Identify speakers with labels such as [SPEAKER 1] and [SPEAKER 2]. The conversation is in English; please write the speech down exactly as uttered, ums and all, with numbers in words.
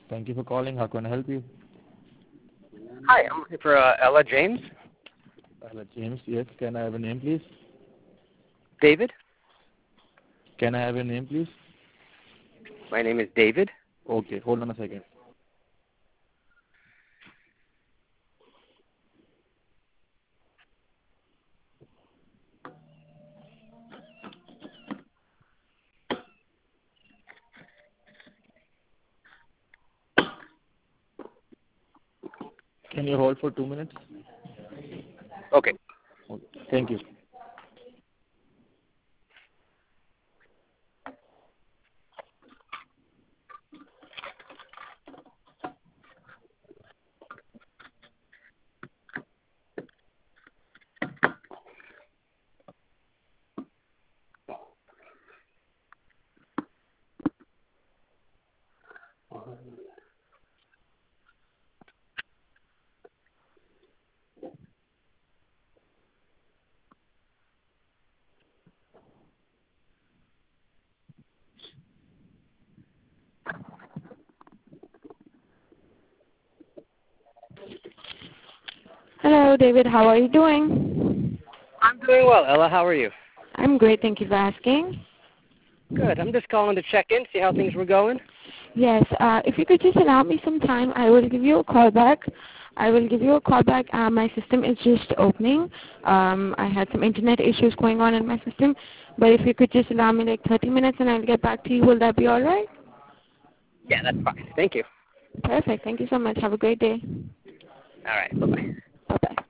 [SPEAKER 1] Thank you for calling. How can I help you?
[SPEAKER 2] Hi, I'm looking for uh, Ella James.
[SPEAKER 1] Ella James, yes. Can I have a name, please?
[SPEAKER 2] David?
[SPEAKER 1] Can I have your name, please?
[SPEAKER 2] My name is David.
[SPEAKER 1] Okay, hold on a second. Can you hold for two minutes?
[SPEAKER 2] Okay.
[SPEAKER 1] Okay. Thank you.
[SPEAKER 3] Hello, David. How are you doing?
[SPEAKER 2] I'm doing well. Ella, how are you?
[SPEAKER 3] I'm great. Thank you for asking.
[SPEAKER 2] Good. I'm just calling to check in, see how things were going.
[SPEAKER 3] Yes. Uh, if you could just allow me some time, I will give you a call back. I will give you a call back. Uh, my system is just opening. Um, I had some internet issues going on in my system. But if you could just allow me like thirty minutes and I'll get back to you, will that be all right?
[SPEAKER 2] Yeah, that's fine. Thank you.
[SPEAKER 3] Perfect. Thank you so much. Have a great day.
[SPEAKER 2] All right. Bye-bye.
[SPEAKER 3] Bye-bye.